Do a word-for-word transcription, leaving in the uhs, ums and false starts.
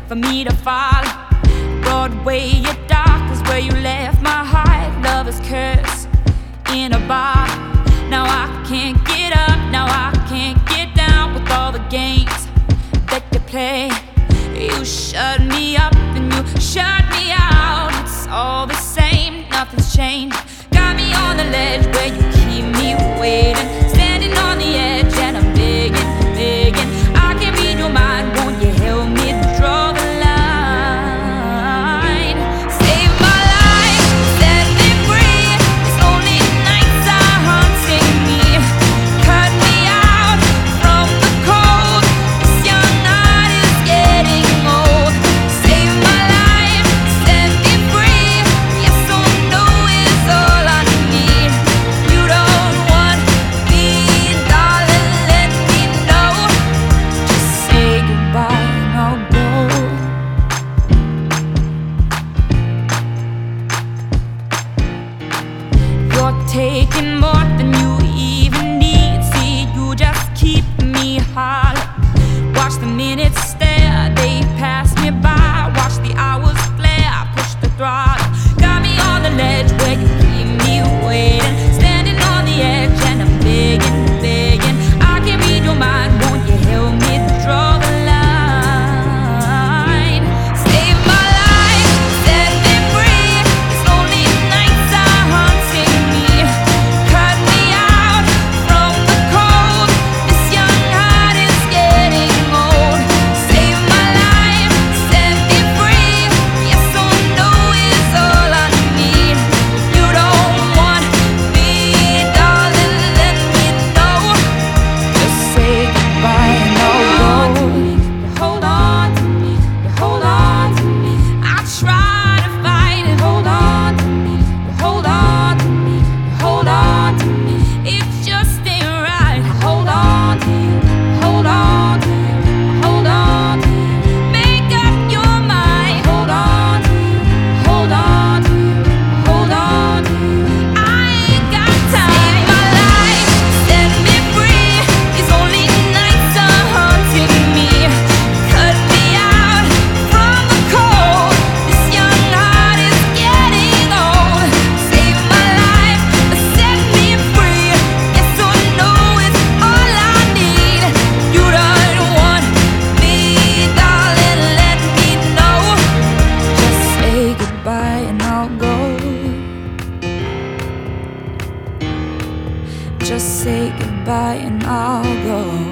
for me to fall. Broadway, you're dark is where you left my heart. Lover's curse in a bar. Now I can't get up, now I can't get down with all the games that you play. You shut me up and you shut me out. It's all the same, nothing's changed. Got me on the ledge where you keep me waiting, standing on the edge and I'm begging, begging. I can't read your mind, won't you help me draw the line? Save my life, set me free. These lonely nights are haunting me. Cut me out from the cold. This young heart is getting old. Save my life, set me free. Yes or no is all I need. You don't want me, darling, let me know. Just say goodbye and I'll go. You're taking more than you even need. See, you just keep me hollow. Watch the minutes stare, they pass me by. Watch the hours flare, push the throttle. Got me on the ledge where you keep me waiting, standing on the edge and I'm begging, begging. I can't read your mind, won't you help me draw the line? Save my life, set me free. These lonely nights are haunting me. Cut me out from the cold. This young heart is getting old. Save my life, set me free. Yes or no is all I need. You don't want me, darling, let me know. Just say goodbye and I'll go. Hold on to me, you hold on to me. I try to fight it. Hold on to me, you hold on to me, you hold on to me. It just ain't right. Hold on to you, hold on to you, hold on to you. Make up your mind. Hold on to you, hold on to you, hold on to you. I ain't got time. Save my life, set me free. These only nights are haunting me. Cut me out from the cold. This young heart is getting old. Save my life, set me free. Yes or no is all I need. You don't want me, darling, let me know. Just say goodbye and I'll go. Just say goodbye and I'll go.